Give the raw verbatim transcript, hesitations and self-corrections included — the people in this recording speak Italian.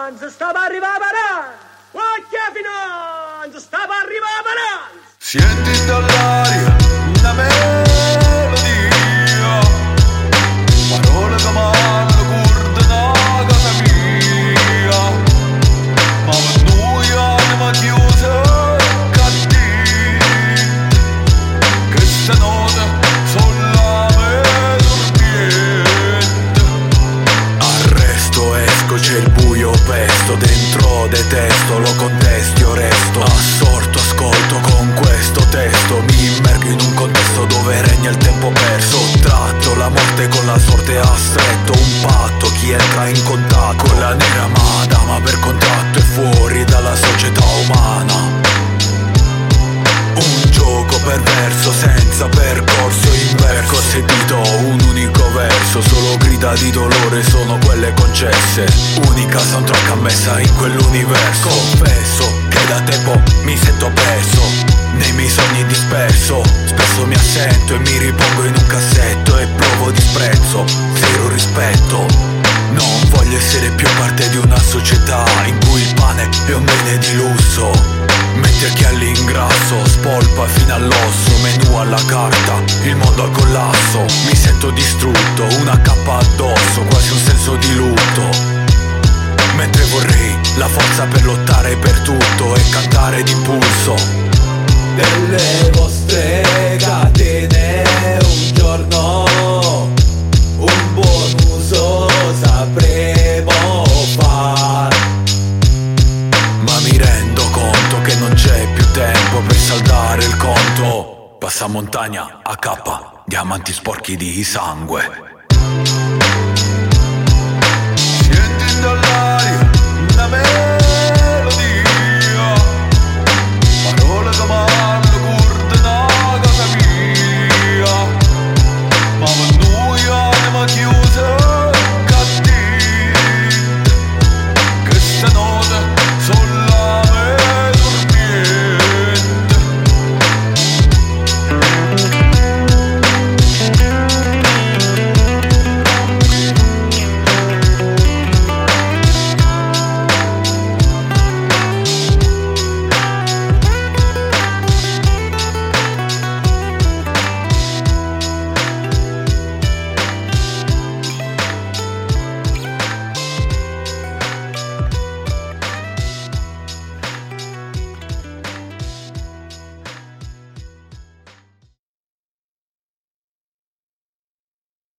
finanza, sta per arrivare a Paran. Qualche finanza, sta per arrivare a Paran. Senti dall'aria una melodia, parole che m'hanno cordano a casa mia, ma per noi anima chiusa e cattiva, queste note sono la mia dormiente. Arresto, esco, c'è il buio pesto, dentro detesto, lo contesto, io resto assorto, ascolto con questo testo, mi immergo in un contesto dove regna il tempo perso, sottratto la morte con la sorte a stretto, un patto, chi entra in contatto con la nera madama per contratto è fuori dalla società umana. Un gioco perverso senza percorso inverso, ho sentito un unico verso, solo grida di dolore sono quelle concesse, unica soundtrack ammessa in quell'universo. Confesso che da tempo mi sento perso, nei miei sogni disperso, spesso mi assento e mi ripongo in un cassetto e provo disprezzo, zero rispetto. Non voglio essere più parte di una società in cui il pane è un bene di lusso, mentre chi all'ingrasso spolpa fino all'osso, menù alla carta, il mondo al collasso. Mi sento distrutto, una cappa addosso, quasi un senso di lutto, mentre vorrei la forza per lottare per tutto e cantare d'impulso. Delle vostre catene un giorno un buon uso sapremo far, ma mi rendo conto che non c'è più tempo per saldare il conto. Passamontagna A K, diamanti sporchi di sangue.